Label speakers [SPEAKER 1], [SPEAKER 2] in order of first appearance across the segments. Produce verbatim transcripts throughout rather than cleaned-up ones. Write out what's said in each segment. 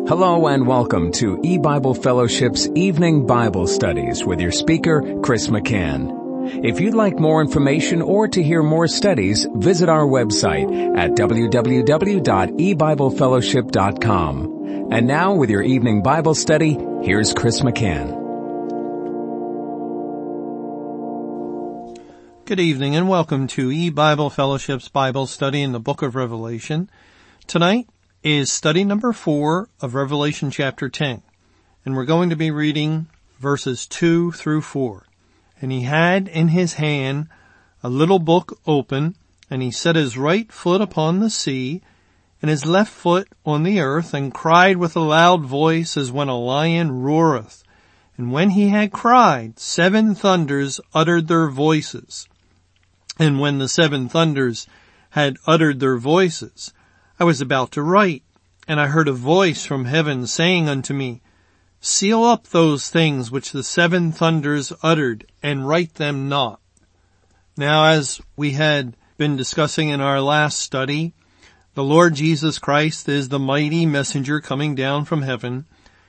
[SPEAKER 1] Hello and welcome to E-Bible Fellowship's Evening Bible Studies with your speaker, Chris McCann. If you'd like more information or to hear more studies, visit our website at w w w dot e bible fellowship dot com. And now with your evening Bible study, here's Chris McCann.
[SPEAKER 2] Good evening and welcome to E-Bible Fellowship's Bible study in the book of Revelation. Tonight is study number four of Revelation chapter ten. And we're going to be reading verses two through four. And he had in his hand a little book open, and he set his right foot upon the sea, and his left foot on the earth, and cried with a loud voice as when a lion roareth. And when he had cried, seven thunders uttered their voices. And when the seven thunders had uttered their voices, I was about to write, and I heard a voice from heaven saying unto me, Seal up those things which the seven thunders uttered, and write them not. Now, as we had been discussing in our last study, the Lord Jesus Christ is the mighty messenger coming down from heaven.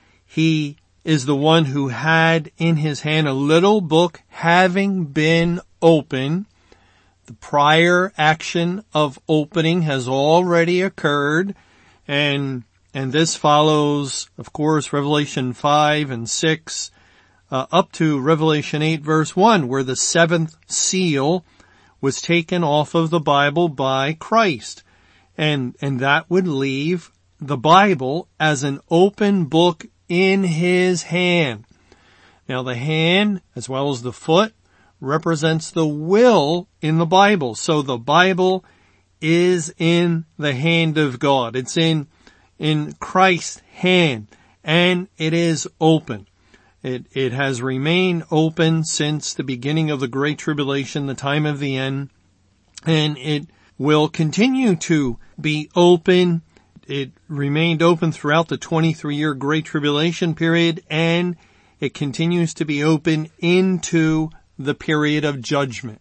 [SPEAKER 2] He is the one who had in his hand a little book having been opened. The prior action of opening has already occurred, and and this follows, of course, Revelation five and six, uh, up to Revelation eight verse one, where the seventh seal was taken off of the Bible by Christ. And, and that would leave the Bible as an open book in his hand. Now the hand, as well as the foot, represents the will in the Bible. So the Bible is in the hand of God. It's in, in Christ's hand, and it is open. It, it has remained open since the beginning of the Great Tribulation, the time of the end, and it will continue to be open. It remained open throughout the twenty-three year Great Tribulation period, and it continues to be open into the period of judgment,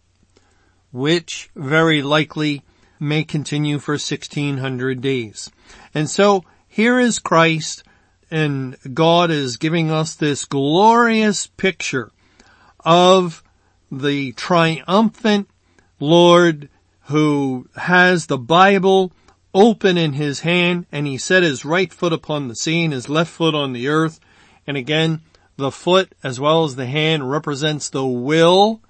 [SPEAKER 2] which very likely may continue for sixteen hundred days. And so here is Christ, and God is giving us this glorious picture of the triumphant Lord who has the Bible open in his hand, and he set his right foot upon the sea and his left foot on the earth. And again, the foot as well as the hand represents the will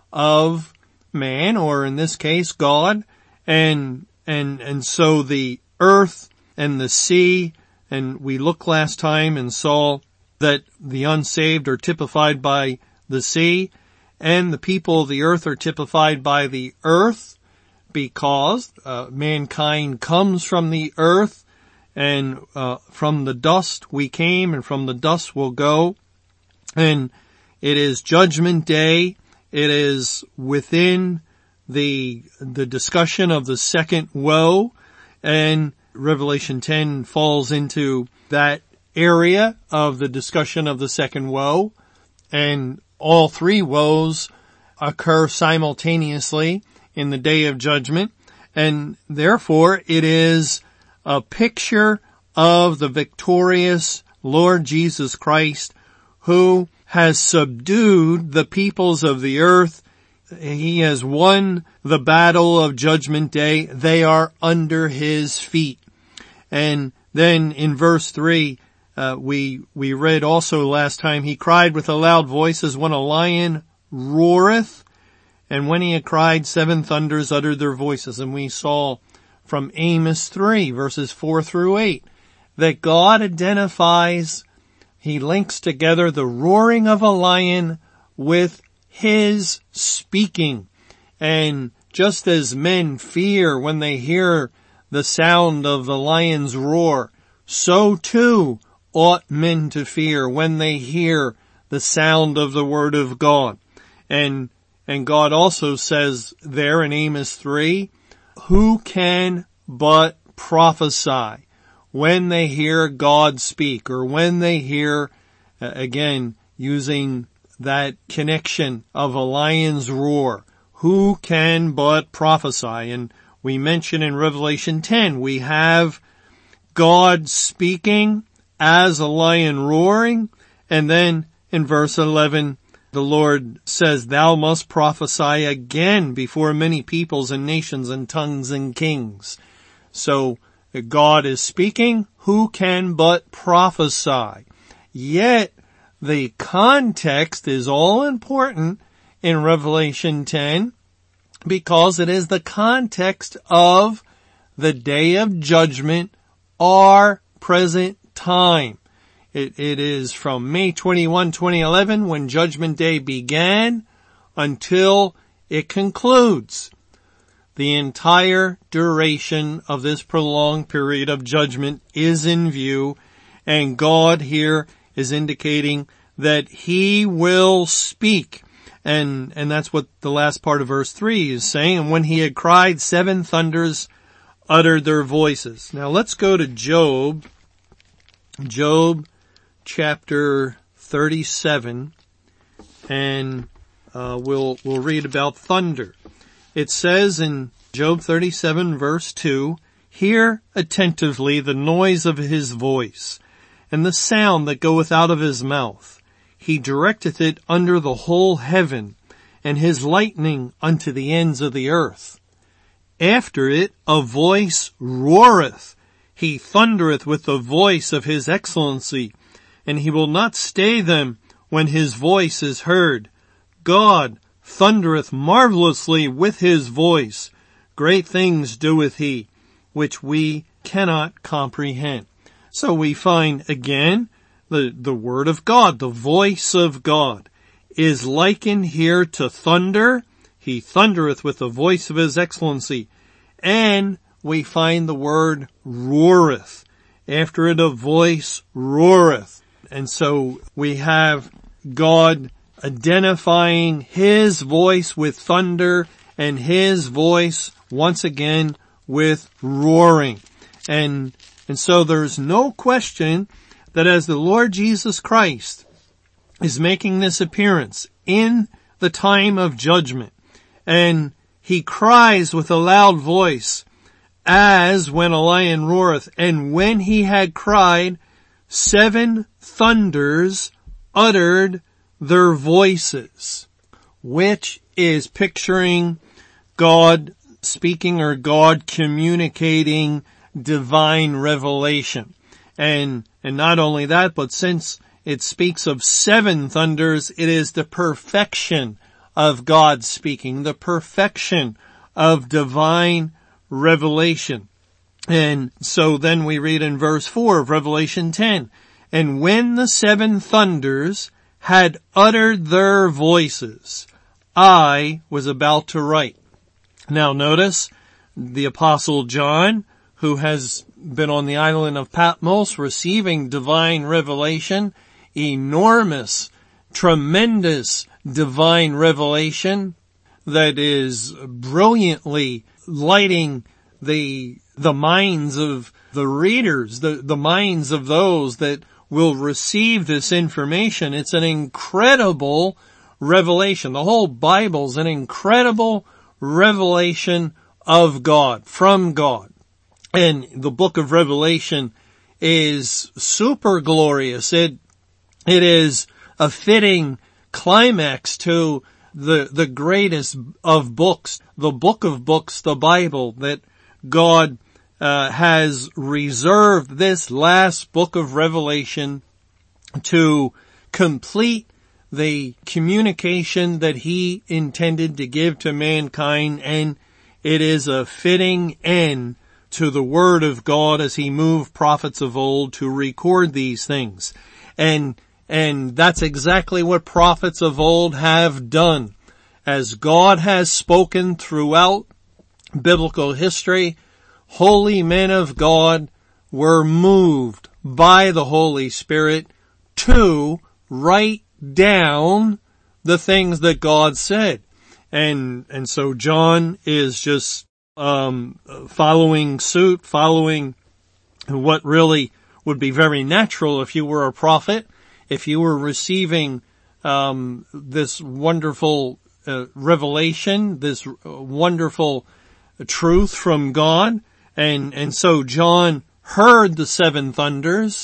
[SPEAKER 2] of man, or in this case, God. And, and, and so the earth and the sea, and we looked last time and saw that the unsaved are typified by the sea, and the people of the earth are typified by the earth, because uh, mankind comes from the earth, and uh, from the dust we came, and from the dust we'll go. And it is Judgment Day. It is within the the discussion of the second woe, and Revelation ten falls into that area of the discussion of the second woe. And all three woes occur simultaneously in the day of judgment, and therefore it is a picture of the victorious Lord Jesus Christ, who has subdued the peoples of the earth. He has won the battle of Judgment Day. They are under his feet. And then in verse three, uh, we, we read also last time, he cried with a loud voice as when a lion roareth. And when he had cried, seven thunders uttered their voices. And we saw from Amos three verses four through eight that God identifies, he links together the roaring of a lion with his speaking. And just as men fear when they hear the sound of the lion's roar, so too ought men to fear when they hear the sound of the word of God. And, and God also says there in Amos three, who can but prophesy when they hear God speak, or when they hear, uh, again, using that connection of a lion's roar, who can but prophesy? And we mention in Revelation ten, we have God speaking as a lion roaring. And then in verse eleven, the Lord says, thou must prophesy again before many peoples and nations and tongues and kings. So God is speaking. Who can but prophesy? Yet the context is all important in Revelation ten because it is the context of the day of judgment, our present time. It, it is from May twenty-first, twenty eleven, when Judgment Day began, until it concludes. The entire duration of this prolonged period of judgment is in view, and God here is indicating that He will speak. And, and that's what the last part of verse three is saying. And when He had cried, seven thunders uttered their voices. Now let's go to Job. Job chapter thirty-seven, and uh, we'll we'll read about thunder. It says in Job thirty-seven verse two, hear attentively the noise of his voice, and the sound that goeth out of his mouth. He directeth it under the whole heaven, and his lightning unto the ends of the earth. After it a voice roareth. He thundereth with the voice of his excellency, and he will not stay them when his voice is heard. God thundereth marvelously with his voice. Great things doeth he, which we cannot comprehend. So we find again the, the word of God, the voice of God, is likened here to thunder. He thundereth with the voice of his excellency. And we find the word roareth. After it a voice roareth. And so we have God identifying his voice with thunder and his voice once again with roaring. And, and so there's no question that as the Lord Jesus Christ is making this appearance in the time of judgment, and he cries with a loud voice, as when a lion roareth, and when he had cried, seven thunders uttered their voices, which is picturing God speaking or God communicating divine revelation. And, and not only that, but since it speaks of seven thunders, it is the perfection of God speaking, the perfection of divine revelation. And so then we read in verse four of Revelation ten, and when the seven thunders had uttered their voices, I was about to write. Now notice the Apostle John, who has been on the island of Patmos receiving divine revelation, enormous, tremendous divine revelation that is brilliantly lighting the the minds of the readers, the, the minds of those that will receive this information. It's an incredible revelation. The whole Bible's an incredible revelation of God, from God. And the book of Revelation is super glorious. It, it is a fitting climax to the, the greatest of books, the book of books, the Bible, that God uh, has reserved this last book of Revelation to complete the communication that he intended to give to mankind, and it is a fitting end to the word of God as he moved prophets of old to record these things. And, and that's exactly what prophets of old have done. As God has spoken throughout biblical history, holy men of God were moved by the Holy Spirit to write down the things that God said. And, and so John is just, um, following suit, following what really would be very natural if you were a prophet, if you were receiving, um, this wonderful, uh, revelation, this wonderful truth from God. And, and so John heard the seven thunders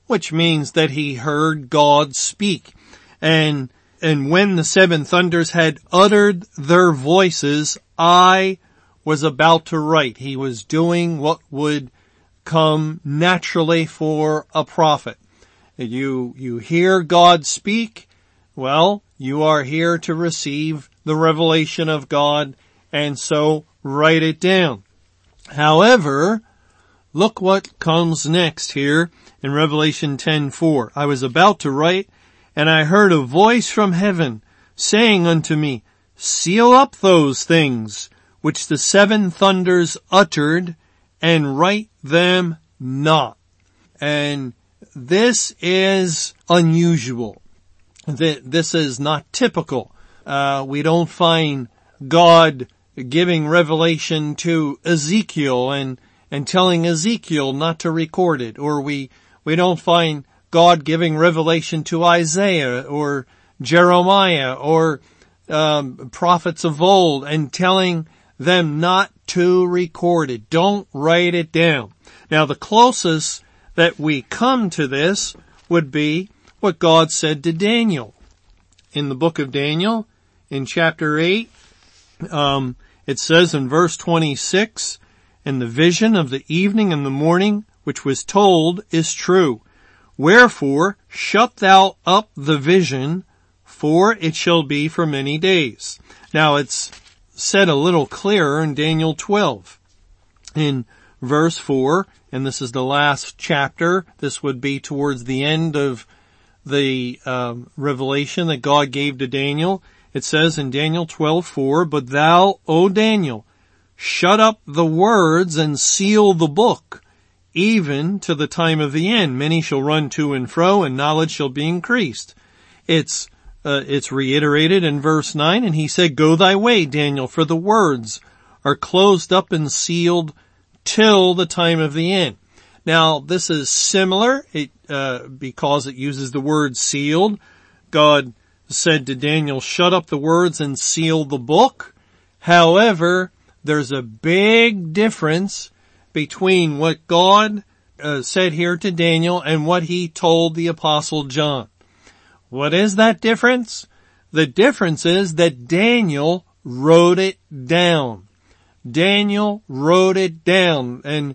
[SPEAKER 2] which means that he heard God speak. And, and when the seven thunders had uttered their voices, I was about to write. He was doing what would come naturally for a prophet. You, you hear God speak. Well, you are here to receive the revelation of God, and so write it down. However, look what comes next here in Revelation ten four. I was about to write, and I heard a voice from heaven saying unto me, seal up those things which the seven thunders uttered, and write them not. And this is unusual. This is not typical. Uh, we don't find God giving revelation to Ezekiel and, and telling Ezekiel not to record it. Or we, we don't find God giving revelation to Isaiah or Jeremiah or, um, prophets of old and telling them not to record it. Don't write it down. Now the closest that we come to this would be what God said to Daniel. In the book of Daniel, in chapter eight, um, it says in verse twenty-six, and the vision of the evening and the morning which was told is true. Wherefore shut thou up the vision, for it shall be for many days. Now it's said a little clearer in Daniel twelve. In verse four, and this is the last chapter, this would be towards the end of the um, revelation that God gave to Daniel. It says in Daniel twelve four, but thou, O Daniel, shut up the words and seal the book, even to the time of the end. Many shall run to and fro, and knowledge shall be increased. It's uh, it's reiterated in verse nine, and he said, go thy way, Daniel, for the words are closed up and sealed till the time of the end. Now, this is similar it, uh, because it uses the word sealed. God said to Daniel, shut up the words and seal the book. However, there's a big difference between what God uh, said here to Daniel and what he told the Apostle John. What is that difference? The difference is that Daniel wrote it down. Daniel wrote it down, and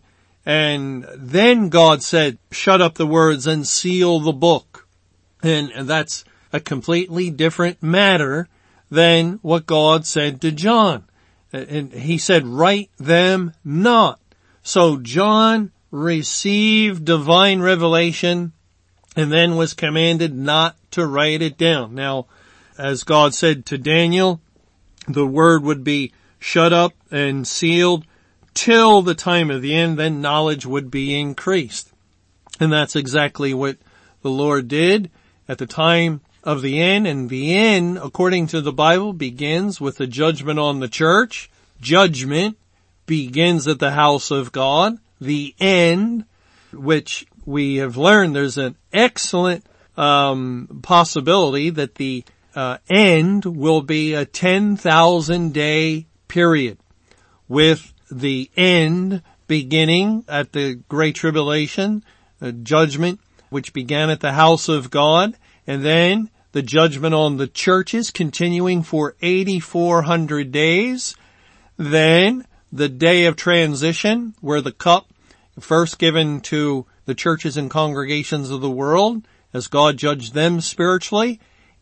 [SPEAKER 2] and then God said, shut up the words and seal the book. And that's a completely different matter than what God said to John. And he said, write them not. So John received divine revelation and then was commanded not to write it down. Now, as God said to Daniel, the word would be shut up and sealed till the time of the end, then knowledge would be increased. And that's exactly what the Lord did at the time of the end. And the end, according to the Bible, begins with the judgment on the church. Judgment begins at the house of God. The end, which we have learned, there's an excellent um possibility that the uh end will be a ten thousand day period, with the end beginning at the Great Tribulation, uh, judgment, which began at the house of God, and then the judgment on the churches continuing for eighty-four hundred days. Then the day of transition, where the cup first given to the churches and congregations of the world, as God judged them spiritually,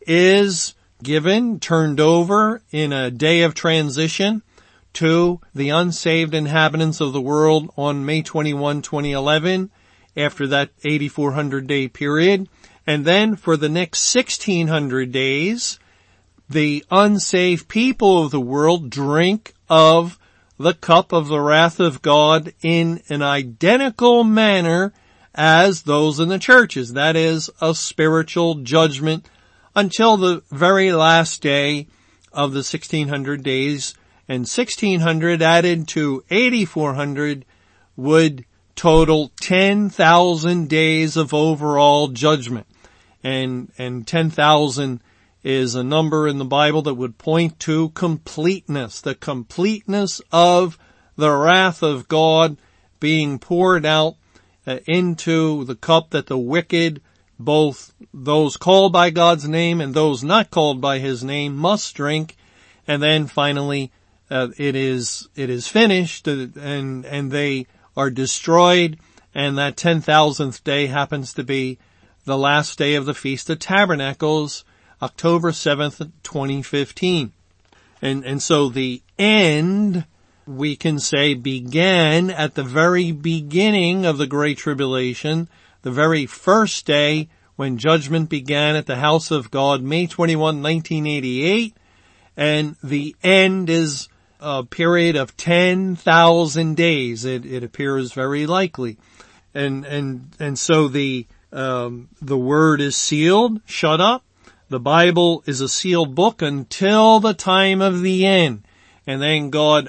[SPEAKER 2] is given, turned over in a day of transition to the unsaved inhabitants of the world on May twenty-first, twenty eleven, after that eighty-four hundred day period. And then for the next sixteen hundred days, the unsaved people of the world drink of the cup of the wrath of God in an identical manner as those in the churches. That is a spiritual judgment until the very last day of the sixteen hundred days. And sixteen hundred added to eighty-four hundred would total ten thousand days of overall judgment. And, and ten thousand is a number in the Bible that would point to completeness, the completeness of the wrath of God being poured out uh, into the cup that the wicked, both those called by God's name and those not called by his name, must drink. And then finally, uh, it is, it is finished, uh, and, and they are destroyed. And that ten thousandth day happens to be the last day of the Feast of Tabernacles, October seventh, twenty fifteen. And, and so the end, we can say, began at the very beginning of the Great Tribulation, the very first day when judgment began at the house of God, May twenty-first, nineteen eighty-eight. And the end is a period of ten thousand days. It, it appears very likely. And, and, and so the, um, the word is sealed, shut up. The Bible is a sealed book until the time of the end. And then God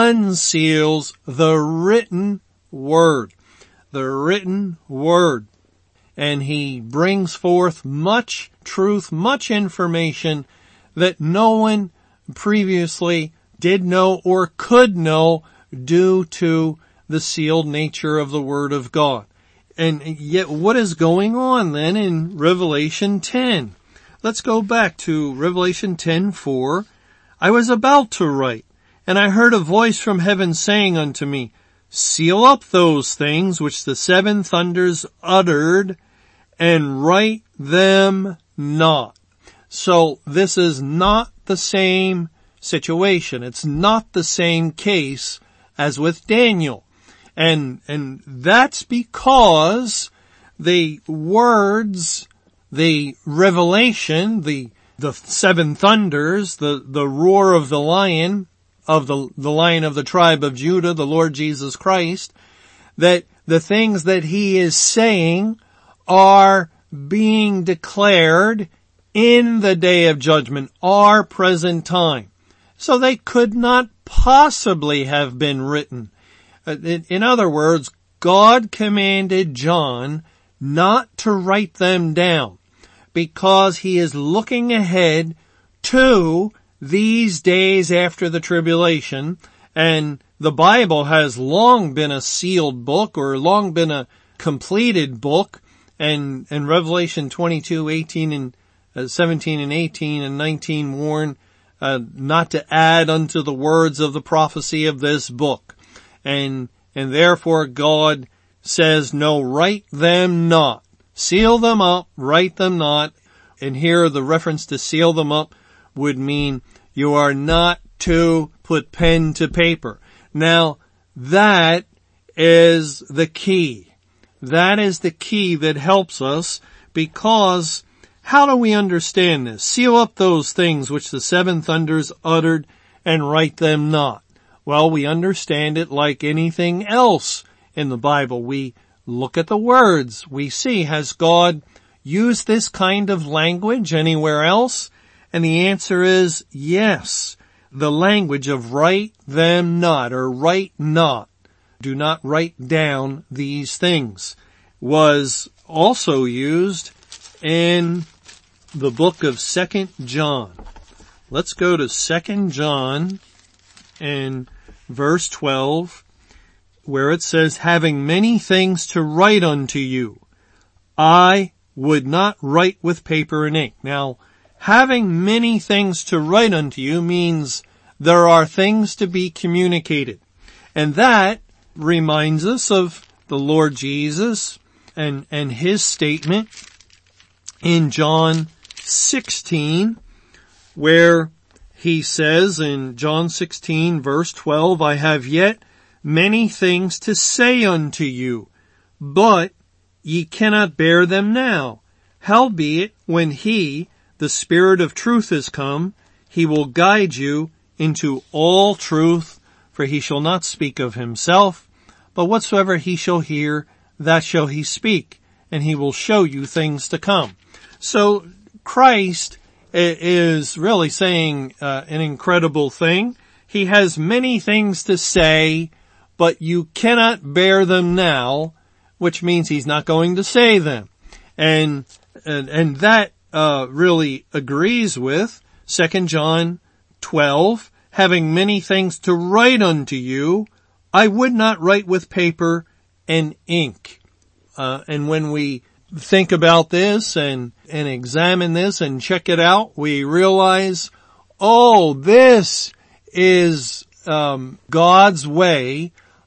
[SPEAKER 2] unseals the written word. The written word. And he brings forth much truth, much information that no one previously did know or could know due to the sealed nature of the Word of God. And yet what is going on then in Revelation ten? Let's go back to Revelation ten four. I was about to write, and I heard a voice from heaven saying unto me, seal up those things which the seven thunders uttered, and write them not. So this is not the same situation. It's not the same case as with Daniel. And, and that's because the words, the revelation, the, the seven thunders, the, the roar of the lion, of the, the lion of the tribe of Judah, the Lord Jesus Christ, that the things that he is saying are being declared in the day of judgment, our present time. So they could not possibly have been written. In other words, God commanded John not to write them down because he is looking ahead to these days after the tribulation, and the Bible has long been a sealed book or long been a completed book, and, and Revelation twenty-two, eighteen and uh, seventeen and eighteen and nineteen warn uh, not to add unto the words of the prophecy of this book. And, and therefore God says, no, write them not. Seal them up, write them not. And here the reference to seal them up would mean you are not to put pen to paper. Now, that is the key. That is the key that helps us, because how do we understand this? Seal up those things which the seven thunders uttered, and write them not. Well, we understand it like anything else in the Bible. We look at the words. We see, has God used this kind of language anywhere else? And the answer is yes. The language of write them not, or write not, do not write down these things, was also used in the book of Second John. Let's go to Second John and verse twelve, where it says, having many things to write unto you, I would not write with paper and ink. Now, having many things to write unto you means there are things to be communicated. And that reminds us of the Lord Jesus and, and his statement in John sixteen, where he says in John sixteen verse twelve, I have yet many things to say unto you, but ye cannot bear them now. Howbeit, when he, the Spirit of truth, is come, he will guide you into all truth, for he shall not speak of himself, but whatsoever he shall hear, that shall he speak, and he will show you things to come. So Christ is really saying uh, an incredible thing. He has many things to say, but you cannot bear them now, which means he's not going to say them. And and, and that uh, really agrees with Second John twelve, having many things to write unto you, I would not write with paper and ink. Uh, and when we think about this and, and examine this and check it out, we realize, oh, this is, um, God's way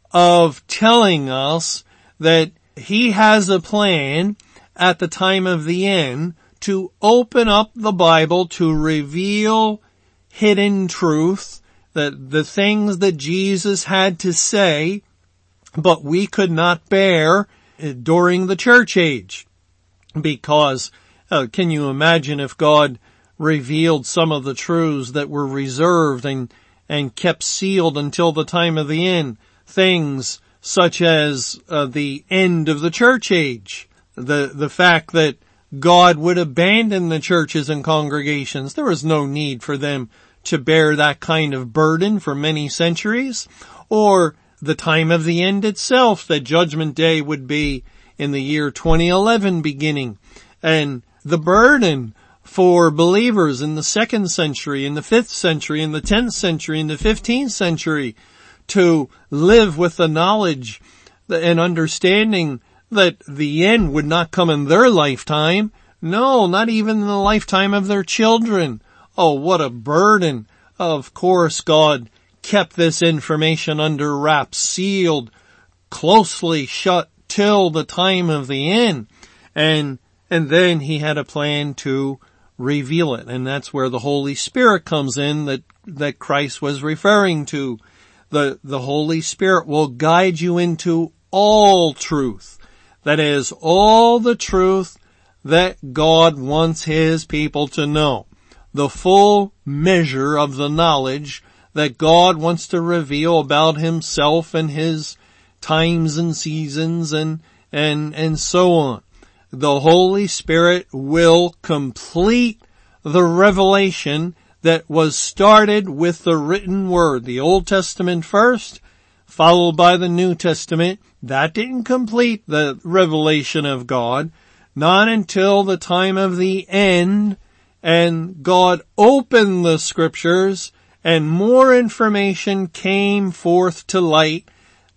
[SPEAKER 2] of telling us that He has a plan at the time of the end to open up the Bible to reveal hidden truth, that the things that Jesus had to say, but we could not bear during the church age. Because, uh, can you imagine if God revealed some of the truths that were reserved and, and kept sealed until the time of the end? Things such as uh, the end of the church age, the, the fact that God would abandon the churches and congregations. There was no need for them to bear that kind of burden for many centuries. Or the time of the end itself, that Judgment Day would be in the year twenty eleven beginning. And the burden for believers in the second century, in the fifth century, in the tenth century, in the fifteenth century, to live with the knowledge and understanding that the end would not come in their lifetime. No, not even in the lifetime of their children. Oh, what a burden. Of course, God kept this information under wraps, sealed, closely shut till the time of the end. And, and then He had a plan to reveal it. And that's where the Holy Spirit comes in that, that Christ was referring to. The, the Holy Spirit will guide you into all truth. That is, all the truth that God wants His people to know. The full measure of the knowledge that God wants to reveal about Himself and His times and seasons and, and, and so on. The Holy Spirit will complete the revelation that was started with the written word. The Old Testament first, followed by the New Testament. That didn't complete the revelation of God, not until the time of the end, and God opened the scriptures and more information came forth to light.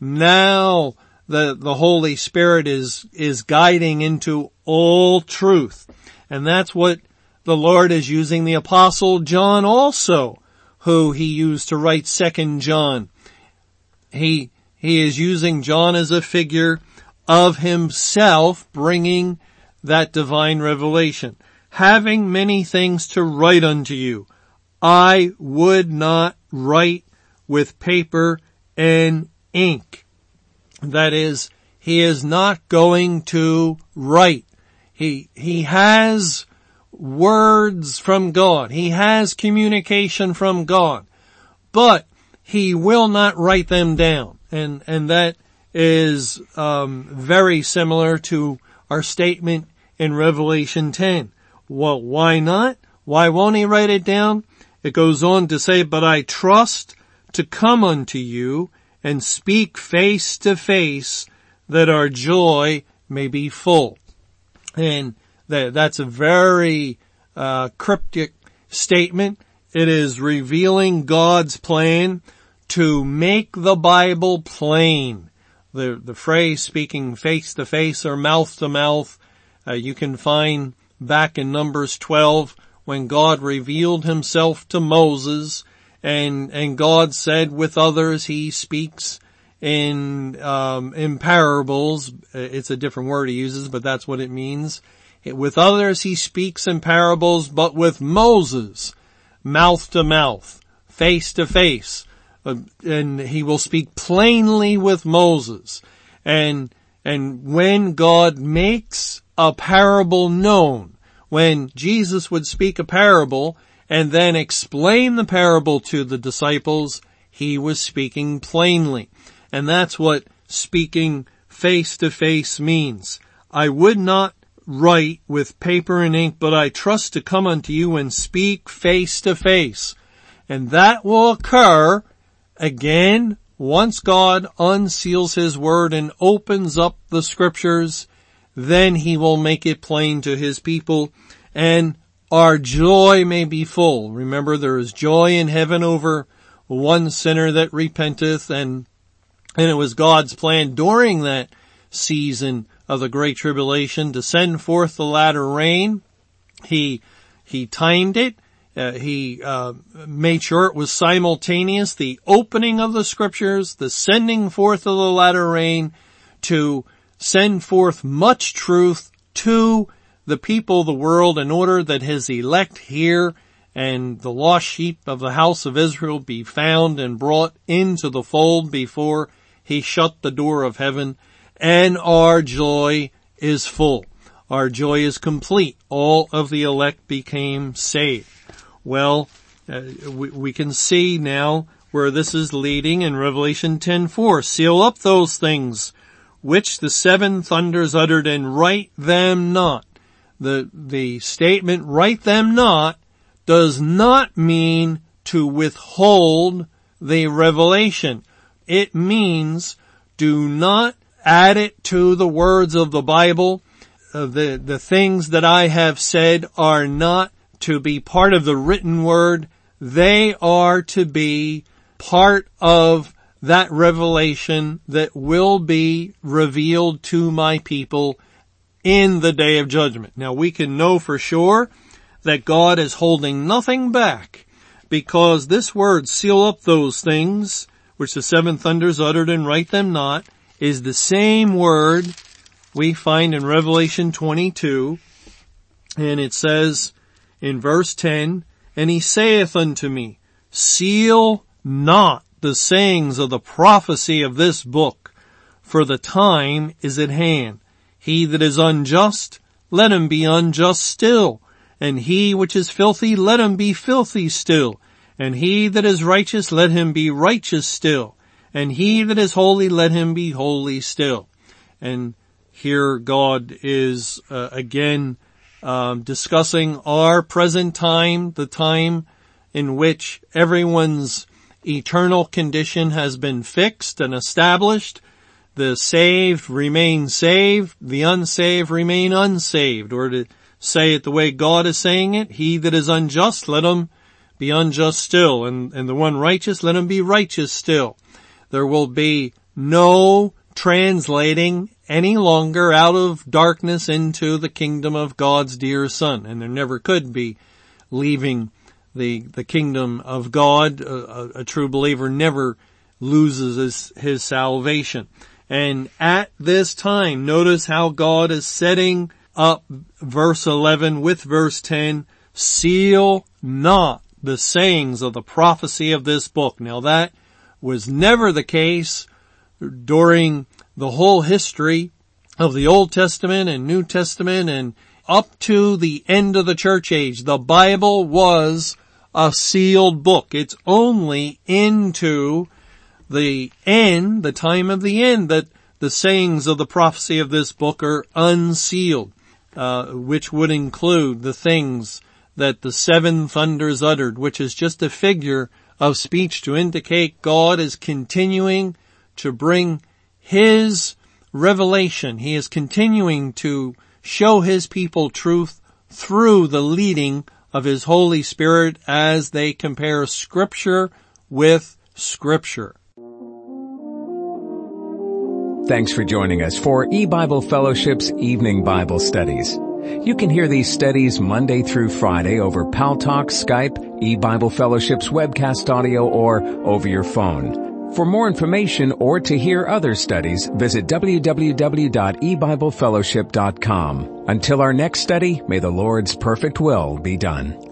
[SPEAKER 2] Now the, the Holy Spirit is, is guiding into all truth. And that's what the Lord is using the Apostle John also, who He used to write Second John. He, he is using John as a figure of Himself bringing that divine revelation. Having many things to write unto you, I would not write with paper and ink. That is, He is not going to write. He, he has words from God. He has communication from God, but He will not write them down. And, and that is, um, very similar to our statement in Revelation ten. Well, why not? Why won't He write it down? It goes on to say, but I trust to come unto you and speak face to face that our joy may be full. And that, that's a very, uh, cryptic statement. It is revealing God's plan to make the Bible plain. The, the phrase speaking face to face or mouth to mouth, uh, you can find back in Numbers twelve when God revealed Himself to Moses and, and God said with others He speaks in, um, in parables. It's a different word He uses, but that's what it means. With others He speaks in parables, but with Moses, mouth to mouth, face to face. Uh, and He will speak plainly with Moses. And, and when God makes a parable known, when Jesus would speak a parable and then explain the parable to the disciples, He was speaking plainly. And that's what speaking face to face means. I would not write with paper and ink, but I trust to come unto you and speak face to face. And that will occur again once God unseals His word and opens up the scriptures. Then He will make it plain to His people and our joy may be full. Remember, there is joy in heaven over one sinner that repenteth, and, and it was God's plan during that season of the Great Tribulation to send forth the latter rain. He, he timed it. Uh, he, uh, made sure it was simultaneous, the opening of the scriptures, the sending forth of the latter rain, to send forth much truth to the people of the world, in order that his elect hear and the lost sheep of the house of Israel be found and brought into the fold before he shut the door of heaven. And our joy is full. Our joy is complete. All of the elect became saved. Well, uh, we, we can see now where this is leading in Revelation ten four. Seal up those things which the seven thunders uttered, and write them not. The, the statement, write them not, does not mean to withhold the revelation. It means do not add it to the words of the Bible. Uh, the, the things that I have said are not to be part of the written word. They are to be part of that revelation that will be revealed to my people in the day of judgment. Now we can know for sure that God is holding nothing back, because this word, seal up those things which the seven thunders uttered and write them not, is the same word we find in Revelation twenty-two. And it says in verse ten, and he saith unto me, seal not the sayings of the prophecy of this book, for the time is at hand. He that is unjust, let him be unjust still. And he which is filthy, let him be filthy still. And he that is righteous, let him be righteous still. And he that is holy, let him be holy still. And here God is uh, again um, discussing our present time, the time in which everyone's eternal condition has been fixed and established. The saved remain saved, the unsaved remain unsaved. Or to say it the way God is saying it, he that is unjust, let him be unjust still. And, and the one righteous, let him be righteous still. There will be no translating any longer out of darkness into the kingdom of God's dear Son. And there never could be leaving the, the kingdom of God. A, a true believer never loses his, his salvation. And at this time, notice how God is setting up verse eleven with verse ten, seal not the sayings of the prophecy of this book. Now that was never the case during the whole history of the Old Testament and New Testament, and up to the end of the church age. The Bible was a sealed book. It's only into the end, the time of the end, that the sayings of the prophecy of this book are unsealed, uh, which would include the things that the seven thunders uttered, which is just a figure of speech to indicate God is continuing to bring His revelation. He is continuing to show His people truth through the leading of His Holy Spirit as they compare Scripture with Scripture.
[SPEAKER 1] Thanks for joining us for E-Bible Fellowship's Evening Bible Studies. You can hear these studies Monday through Friday over Paltalk, Skype, E-Bible Fellowship's webcast audio, or over your phone. For more information or to hear other studies, visit w w w dot e bible fellowship dot com. Until our next study, may the Lord's perfect will be done.